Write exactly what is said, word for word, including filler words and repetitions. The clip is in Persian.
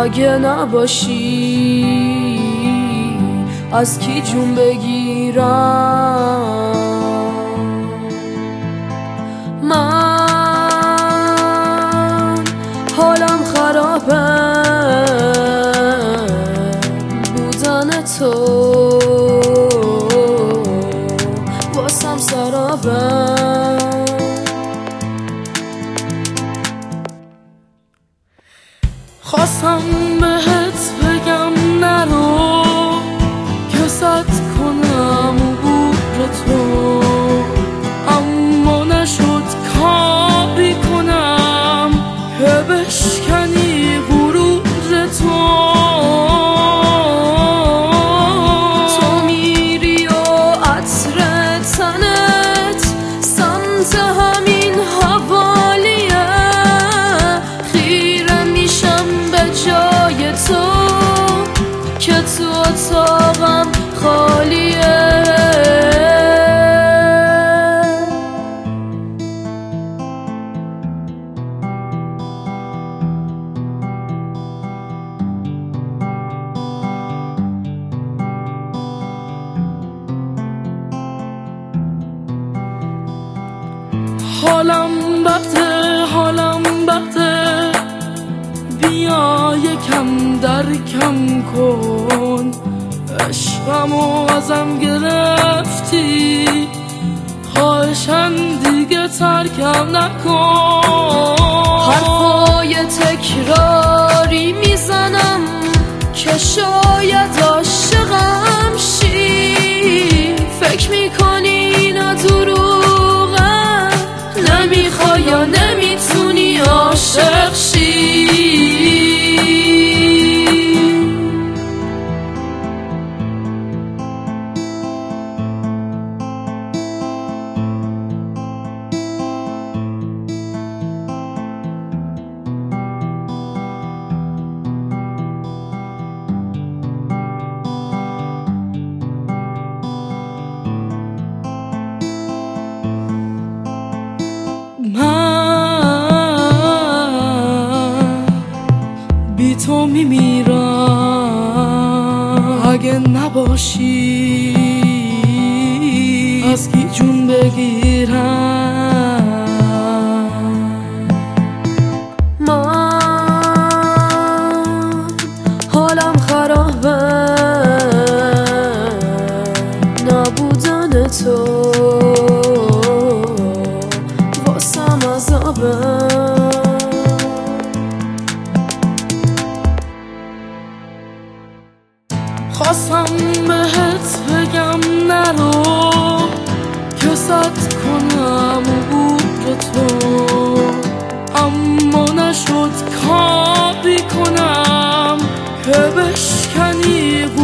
اگه نباشی از کی جون بگیرم؟ من حالم خرابه بودن تو واسم سرابه. خواستم بهت بگم نرو که صد کنم عبور تو، اما نشد کاری کنم که بشکنی غرور تو. تو میری و عطر تنت سمت همین حوالیه، خیره میشم به جای تو که تو اتاقم خالیه. حالم بده حالم بده، بیا یکم در کم کن، عشقمو ازم گرفتی، خواهشن دیگه ترکم نکن. حرفای تکراری میزنم که شاید عاشقم شی، فکر میکنی اینا دروغه، نمیخوای یا نمیتونی عاشق شی. من بی تو میمیرم اگه نباشی از کی جون بگیرم؟ من حالم خرابه نبودن تو واسم عذابه. خواستم بهت بگم نرو که صد کنم عبور تو، اما نشد کاری کنم که بشکنی